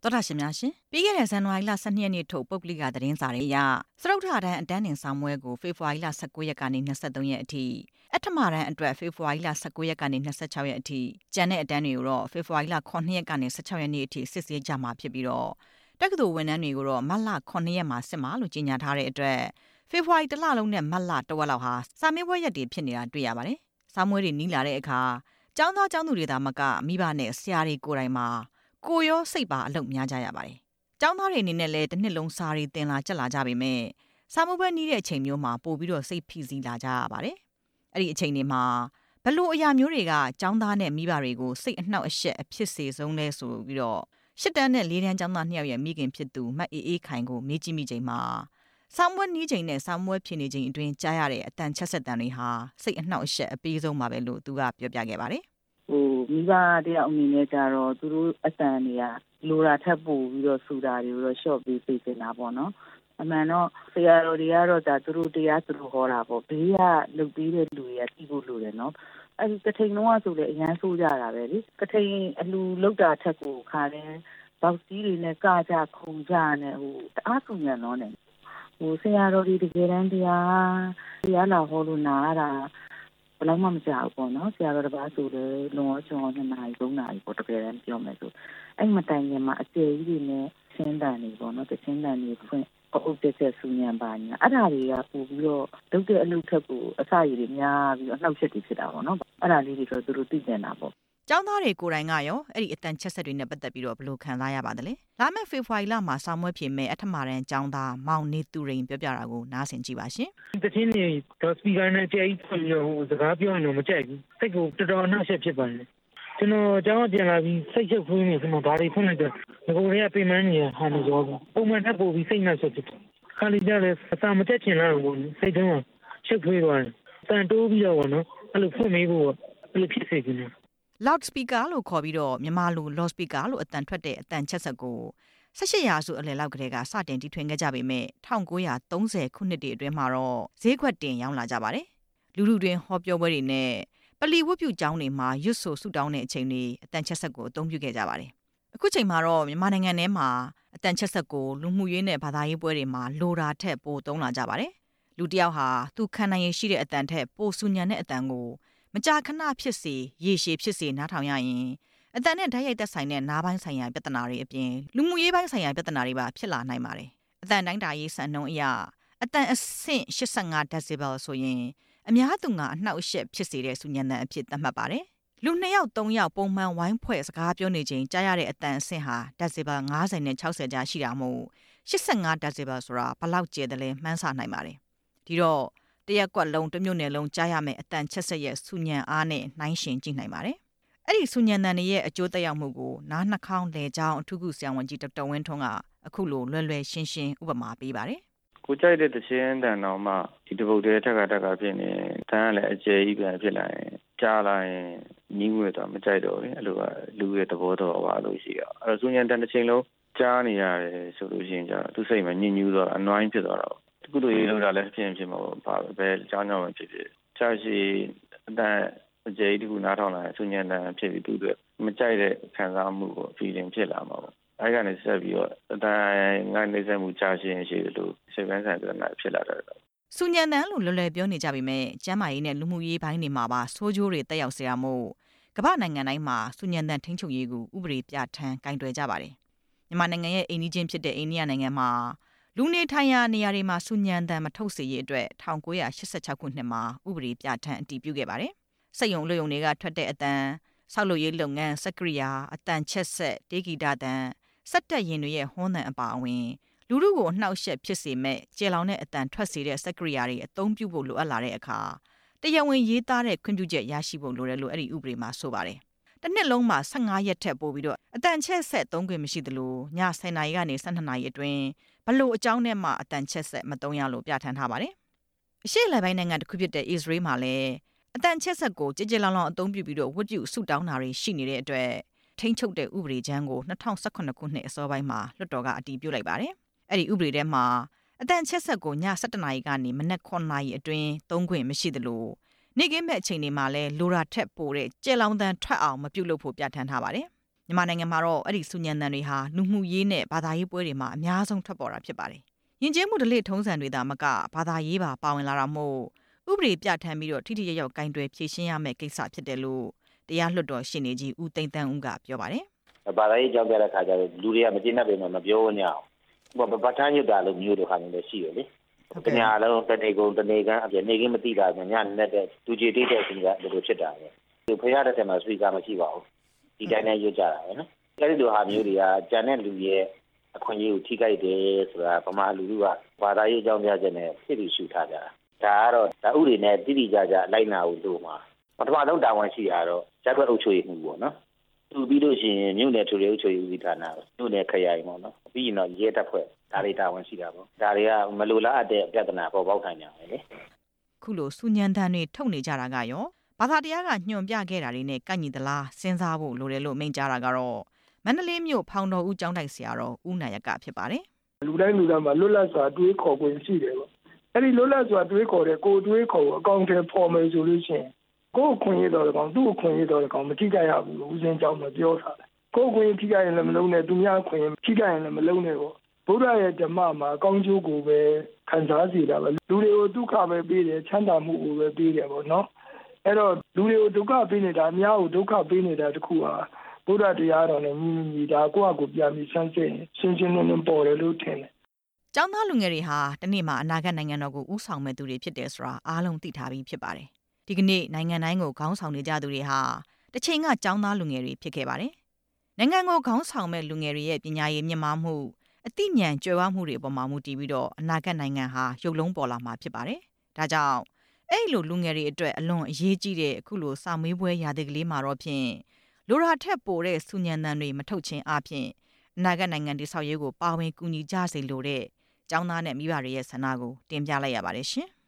တော်တာရှင်များရှင်ပြီးခဲ့တဲ့ဇန်နဝါရီလ12ရက်နေ့ထုတ်ပုဂ္ဂလိကသတင်းစာတွေအရစရုပ်ထတန်းအတန်းတင်ဆောင်ပွဲကိုဖေဖော်ဝါရီလ19ရက်ကနေ23ရက်အထိအထမတန်းအတွက်ဖေဖော်ဝါရီလ19ရက်ကနေ26ရက်အထိကျန်တဲ့အတန်းတွေကိုတော့ဖေဖော်ဝါရီလ9ရက်ကနေ16ရက်နေ့အထိစစ်ဆေးကြမှာဖြစ်ပြီးတော့တက္ကသိုလ်ဝန်ထမ်းတွေကိုတော့မတ်လ9ရက်မှာစစ်မှာလို့ကြေညာထားတဲ့အတွက်ဖေဖော်ဝါရီတလလုံးနဲ့မတ်လတဝက်လောက်ဟာစာမေးပွဲရက်တွေဖြစ်နေတာတွေ့ရပါတယ်။စာမွေးတွေနီးလာတဲ့အခါကျောင်းသားကျောင်းသူတွေသာမကမိဘနဲ့ဆရာတွေကိုယ်တိုင်မှာကိုရောစိတ်ပါအလုပ်များကြရပါတယ်။ကျောင်းသားတွေအနေနဲ့လည်းတစ်နှစ်လုံးစာရီတင်လာကြလာကြပေမဲ့စာမပွဲနီးတဲ့အချိန်မျိုးမှာပို့ပြီးတော့စိတ်ဖိစီးလာကြရပါတယ်။အဲ့ဒီအချိန်တွေမှာဘလို့အရာမျိုးတွေကကျောင်းသားနဲ့မိဘတွေကိုစိတ်အနှောက်အယှက်အဖြစ်စေဆုံးလဲဆိုပြီးတော့ရှစ်တန်းနဲ့လေးတန်းကျောင်းသား2ယောက်ရဲ့မိခင်ဖြစ်သူမတ်အေးအေးခိုင်ကိုမေးကြည့်မိချိန်မှာစာမွေးနီးချိန်နဲ့စာမွေးဖြစ်နေချိန်အတွင်းကြားရတဲ့အတန်ချက်ဆက်တန်တွေဟာစိတ်အနှောက်အယှက်အပေးဆုံးပါပဲလို့သူကပြောပြခဲ့ပါတယ်မိဘတယောက်အနေနဲ့ကြတော့သူတို့အတန်တွေကလိုတာထပ်ပို့ပြီးတော့စူတာတွေကိုတော့ short ပေးပေးနေတာပေါ့နော်အမှန်တော့ဆရာတော်တွေကတော့ဒါသူတို့တရားသူတို့ဟောတာပေါ့ဘေးကလုတ်ပြီးတဲ့လူတွေကသိဖို့လိုတယ်နော်အဲဒီကထိန်လုံးကဆိုလေအရန်ဆိုးကြတာပဲလေကထိန်အလူလုတ်တာထက်ကိုခါတယ်ဘောက်စီးတွေနဲ့ကကြခုံကြနဲ့တအားဆူညံတော့နေဆရာတော်တွေတကယ်တမ်းတရားလာဟောလို့နားတာဘယ်လောက်မှမကြောက်ဘူးနော်ဆရာတော်တပါးဆိုလေလွန်ရောချွန်2နာရီ3နာရီပေါ့တကယ်တမ်းပြောမယ်ဆိုအဲ့မတိုင်ခင်မှာအကျယ်ကြီးတွေနဲ့ရှင်းတန်နေပေါ့နော်တရှင်းတန်နေဖွင့်အုပ်တက်ဆူညံပါညာအဲ့ဒါတွေကပို့ပြီးတော့ဒုက္ခအလုပ်ထက်ကိုအစရည်တွေများပြီးတော့နှောက်ချက်တွေဖြစ်တာပေါ့နော်အဲ့ဒါလေးတွေဆိုသူတို့သိကျင်တာပေါ့ကျောင်းသားတွေကိုယ်တိုင်ကရောအဲ့ဒီအတန်ချက်ဆက်တွေနဲ့ပတ်သက်ပြီးတော့ဘယ်လိုခံစားရပါသလဲလာမယ့်ဖေဖော်ဝါရီလမှာစာမွေးဖြစ်မဲ့အထမတန်းကျောင်းသားမောင်နေသူရိန်ပြောပြတာကိုနားဆင်ကြည့်ပါရှင်တချင်းနေတော့စပီကာနဲ့ကြိတ်ဖွင့်လို့စကားပြောရင်တော့မကြိုက်ဘူးစိတ်ကိုတော်တော်နှောက်ယှက်ဖြစ်ပါတယ်ကျွန်တော်ကျောင်းပြန်လာပြီးစိတ်ချုပ်ဖွင့်နေကျွန်တော်ဘာတွေဖွင့်လိုက်တော့ဒီကိုတွေကပြင်ပန်းနေရဟာနေရောပုံမှန်ထပ်ပို့ပြီးစိတ်နှောက်ယှက်ဖြစ်တယ်ခါလီကြလည်းအသာမတက်ချင်လာတော့ဘူးစိတ်တုံးရှုပ်ထွေးသွားတယ်တန်တိုးပြီးတော့နော်အဲ့လိုဖွင့်မေးဖို့အဲ့လိုဖြစ်စေချင်တယ် loud speaker လို့ခေါ်ပြီးတော့မြန်မာလို loud speaker လို့အတန်ထွက်တဲ့အတန်ချက်ဆက်ကို18ရာစုအလယ်လောက်ကတည်းကစတင်တီထွင်ခဲ့ကြပေမဲ့1930ခုနှစ်တည်းအတွင်းမှာတော့ဈေးကွက်တင်ရောင်းလာကြပါတယ်။လူလူတွင်ဟောပြောပွဲတွေနဲ့ပလီဝတ်ပြုကျောင်းတွေမှာရွတ်ဆိုဆုတောင်းတဲ့အချိန်တွေအတန်ချက်ဆက်ကိုအသုံးပြုခဲ့ကြပါတယ်။အခုချိန်မှာတော့မြန်မာနိုင်ငံထဲမှာအတန်ချက်ဆက်ကိုလူမှုရေးနဲ့ဘာသာရေးပွဲတွေမှာလိုတာထက်ပိုသုံးလာကြပါတယ်။လူတစ်ယောက်ဟာသူခံနိုင်ရရှိတဲ့အတန်ထက်ပိုဆူညံတဲ့အတန်ကိုမကြာခဏဖြစ်စေရေရှည်ဖြစ်စေနားထောင်ရရင်အတန်နဲ့ဓာတ်ရိုက်သက်ဆိုင်တဲ့နားပိုင်းဆိုင်ရာပြဿနာတွေအပြင်လူမှုရေးပိုင်းဆိုင်ရာပြဿနာတွေပါဖြစ်လာနိုင်ပါတယ်။အတန်တိုင်းတာရေးစံနှုန်းအရအတန်အဆင့်85 decibel ဆိုရင်အများသူငါအနှောက်အယှက်ဖြစ်စေတဲ့ဆူညံတန်အဖြစ်သတ်မှတ်ပါတယ်။လူ2ယောက်3ယောက်ပုံမှန်ဝိုင်းဖွဲ့စကားပြောနေချိန်ကြားရတဲ့အတန်အဆင့်ဟာ decibel 50နဲ့60ကြားရှိတာမို့85 decibel ဆိုတာဘလောက်ကျယ်တယ်လဲမှန်းဆနိုင်ပါတယ်။ဒီတော့တရက်ကွက်လုံးတစ်မြို့နယ်လုံးကြားရမယ်အတန်ချက်ဆက်ရဲ့ဆူညံအားနဲ့နှိုင်းယှဉ်ကြည့်နိုင်ပါတယ်။အဲ့ဒီဆူညံတန်ရဲ့အကျိုးသက်ရောက်မှုကိုနားနှာခေါင်းလေကြောင်းအထူးကုဆရာဝန်ကြီးဒေါက်တာဝင်းထွန်းကအခုလိုလွယ်လွယ်ရှင်းရှင်းဥပမာပေးပါတယ်။ကိုကြိုက်တဲ့တခြင်းတန်တော်မှဒီတပုတ်တည်းထက်ကဖြစ်နေတန်းကလည်းအကျယ်ကြီးပြန်ဖြစ်လာရင်ကြားလာရင်ညီးငွေတော့မကြိုက်တော့ဘူး။အဲ့လိုကလူရဲ့သဘောတော်ပါလို့ရှိရ။အဲ့ဆူညံတန်တစ်ချိန်လုံးကြားနေရတယ်ဆိုလို့ရှိရင်じゃသူစိတ်မှာညစ်ညူးတော့အနွိုင်းဖြစ်သွားတော့ကုသိုလ်ရေးလုပ်တာလည်းဖြစ်မှာပါပဲအကြောင်းကြောင့်ဖြစ်ကြာရှည်အတန်အကျယ်တခုနားထောင်လာဆူညံတန်ဖြစ်ပြီးသူတို့မကြိုက်တဲ့ခံစားမှုကို feeling ဖြစ်လာမှာပေါ့အဲကနေဆက်ပြီးတော့အတန်ငါနေစမှုကြာရှည်ရှိလို့စိတ်ပိုင်းဆိုင်ပြဿနာဖြစ်လာတော့ဆူညံတန်လို့လွယ်လွယ်ပြောနေကြပေမဲ့ကျန်းမာရေးနဲ့လူမှုရေးပိုင်းတွေမှာပါဆိုးကျိုးတွေတက်ရောက်စေရမို့ကမ္ဘာနိုင်ငံတိုင်းမှာဆူညံတန်ထိန်းချုပ်ရေးကိုဥပဒေပြဋ္ဌာန်းကင်တွယ်ကြပါတယ်မြန်မာနိုင်ငံရဲ့အိမ်နီးချင်းဖြစ်တဲ့အိန္ဒိယနိုင်ငံမှာလူနေထိုင်ရာနေရာတွေမှာဆူညံတန်မထုတ်စေရေးအတွက်1986ခုနှစ်မှာဥပဒေပြဋ္ဌာန်းအတည်ပြုခဲ့ပါတယ်။စက်ရုံအလုပ်ရုံတွေကထွက်တဲ့အတန်ဆောက်လုပ်ရေးလုပ်ငန်းစက်ကရိယာအတန်ချက်ဆက်တေးဂီတတန်စက်တက်ရင်တွေရဲ့ဟွန်းတန်အပါအဝင်လူလူကိုအနှောက်အယှက်ဖြစ်စေမဲ့ကျေလောင်တဲ့အတန်ထွက်စေတဲ့စက်ကရိယာတွေအသုံးပြုဖို့လိုအပ်လာတဲ့အခါတရားဝင်ရေးသားတဲ့ခွင့်ပြုချက်ရရှိဖို့လိုတယ်လို့အဲ့ဒီဥပဒေမှာဆိုပါတယ်။တစ်နှစ်လုံးမှာ15ရက်ထက်ပိုပြီးတော့အတန်ချက်ဆက်သုံးခွင့်မရှိသလိုည10နာရီကနေ12နာရီအတွင်းဘလို့အကြောင်းနဲ့မှအတန်ချက်ဆက်မသုံးရလို့ပြဋ္ဌာန်းထားပါတယ်။အရှေ့အလယ်ပိုင်းနိုင်ငံတစ်ခုဖြစ်တဲ့အစ္စရေးမှာလည်းအတန်ချက်ဆက်ကိုကြည်ကြည်လောင်လောင်အသုံးပြုပြီးတော့ဝတ်ပြုဆုတောင်းတာတွေရှိနေတဲ့အတွက်ထိန်းချုပ်တဲ့ဥပဒေကြမ်းကို2018ခုနှစ်အစောပိုင်းမှာလွှတ်တော်ကအတည်ပြုလိုက်ပါတယ်။အဲ့ဒီဥပဒေထဲမှာအတန်ချက်ဆက်ကိုည7နာရီကနေမနက်9နာရီအတွင်းသုံးခွင့်မရှိသလိုနေ့ကင်းမဲ့အချိန်တွေမှာလည်းလိုရာထက်ပိုတဲ့ကျေလောင်တန်ထွက်အောင်မပြုတ်လို့ဖို့ပြဋ္ဌာန်းထားပါတယ်။မြန်မာနိုင်ငံမှာတော့အဲ့ဒီစုညံတန်တွေဟာလူမှုရေးနဲ့ဘာသာရေးပွဲတွေမှာအများဆုံးထွက်ပေါ်တာဖြစ်ပါတယ်။ယဉ်ကျေးမှုဓလေ့ထုံးစံတွေသာမကဘာသာရေးပါပါဝင်လာတာမို့ဥပဒေပြဋ္ဌာန်းပြီးတော့ထိထိရောက်ရောက်ကင်တွယ်ဖြေရှင်းရမယ့်ကိစ္စဖြစ်တယ်လို့တရားလွှတ်တော်ရှင်းနေကြီးဦးသိန်းတန်းဦးကပြောပါတယ်။ဘာသာရေးကြောင့်ပြတဲ့ခါကျတော့လူတွေကမကျေနပ်ပေမဲ့မပြောညအောင်။ဘာပဋ္ဌာန်းရွတ်တာလို့မျိုးတို့ခါနေလည်းရှိရလေ။တညာလုံးတနေကုန်တနေကန်းအပြင်နေကင်းမတိတာညနဲ့တဲ့သူကြည်တိတဲ့အချိန်ကဒီလိုဖြစ်တာပဲ။ဒီဖရတဲ့ထဲမှာစပီကာမရှိပါဘူး။ဒီတိုင်းနဲ့ရွတ်ကြတာပဲနော်။အဲဒီလိုဟာမျိုးတွေကကြံတဲ့လူရဲ့အခွင့်အရေးကိုထိခိုက်တယ်ဆိုတာဗမာလူလူကဘာသာရေးအကြောင်းပြချက်နဲ့ဖြစ်ပြီးရှုထားကြတာ။ဒါကတော့ဒါဥတွေနဲ့တိတိကျကျလိုက်နာဖို့လို့မှာပထမဆုံးတာဝန်ရှိတာတော့ရပ်ကွက်အုပ်ချုပ်ရေးမှုပေါ့နော်။သူပြီးလို့ရှိရင်မြို့နယ်ထွေထွေအုပ်ချုပ်ရေးဦးစီးဌာနမြို့နယ်ခရိုင်ပေါ့နော်။ပြီးရင်တော့ရဲတပ်ဖွဲ့ဒါတွေတာဝန်ရှိတာပေါ့။ဒါတွေကမလိုလားအပ်တဲ့ပြဿနာပေါ်ပေါက်နိုင်ကြတယ်လေ။ခုလိုစုညံတန်တွေထုတ်နေကြတာကရောဘာသာတရားကညွှန်ပြခဲ့တာတွေနဲ့ကန့်ညီသလားစဉ်းစားဖို့လိုတယ်လို့မိန့်ကြားတာကတော့မန္တလေးမြို့ဖောင်တော်ဦးကျောင်းတိုက်ဆရာတော်ဦးနာယကဖြစ်ပါတယ်။လူတိုင်းမှာလွတ်လပ်စွာတွေးခေါ်ခွင့်ရှိတယ်ပေါ့။အဲ့ဒီလွတ်လပ်စွာတွေးခေါ်တဲ့ကိုတွေးခေါ်အကောင့်ထဲပေါ်မယ်ဆိုလို့ရှိရင်ကိုယ်ခွင့်ရတော်ကောင်သူ့ခွင့်ရတော်ကောင်မထိကြရဘူးလို့ဦးစင်းကျောင်းမှာပြောထားတယ်။ကိုယ်ခွင့်ထိကြရင်လည်းမလုံးနဲ့သူများခွင့်ထိကြရင်လည်းမလုံးနဲ့ပေါ့။ဗုဒ္ဓရဲ့ဓမ္မမှာအကောင်းကျိုးကိုပဲခံစားစေတာပဲ။လူတွေကိုဒုက္ခပဲပေးတယ်ချမ်းသာမှုကိုပဲပေးတယ်ပေါ့နော်။အဲ့တော့လူတွေကိုဒုက္ခပေးနေတာအများကိုဒုက္ခပေးနေတာတခုဟာဗုဒ္ဓတရားတော်နဲ့ညီဒါကိုယ့်အကိုပြန်ပြီးဆန်းစစ်ရှင်းရှင်းလင်းလင်းပေါ်တယ်လို့ထင်တယ်။ကျောင်းသားလူငယ်တွေဟာတနေ့မှာအနာဂတ်နိုင်ငံတော်ကိုဦးဆောင်မဲ့သူတွေဖြစ်တယ်ဆိုတာအားလုံးသိထားပြီးဖြစ်ပါတယ်။ဒီကနေ့နိုင်ငံတိုင်းကိုခေါင်းဆောင်နေကြသူတွေဟာတစ်ချိန်ကကျောင်းသားလူငယ်တွေဖြစ်ခဲ့ပါတယ်။နိုင်ငံကိုခေါင်းဆောင်မဲ့လူငယ်တွေရဲ့ပညာရေးမြင့်မားမှုအသိဉာဏ်ကြွယ်ဝမှုတွေအပေါ်မှာမူတည်ပြီးတော့အနာဂတ်နိုင်ငံဟာရုပ်လုံးပေါ်လာမှာဖြစ်ပါတယ်။ဒါကြောင့်အဲ့လိုလူငယ်တွေအတွက်အလွန်အရေးကြီးတဲ့အခုလိုစာမေးပွဲရာသီကလေးမှာတော့ဖြင့်လိုရာထက်ပိုတဲ့စုညံတန်တွေမထုတ်ခြင်းအပြင်အနာဂတ်နိုင်ငံတည်ဆောက်ရေးကိုပါဝင်ကူညီကြစေလိုတဲ့ကျောင်းသားနဲ့မိဘတွေရဲ့ဆန္ဒကိုတင်ပြလိုက်ရပါတယ်ရှင်။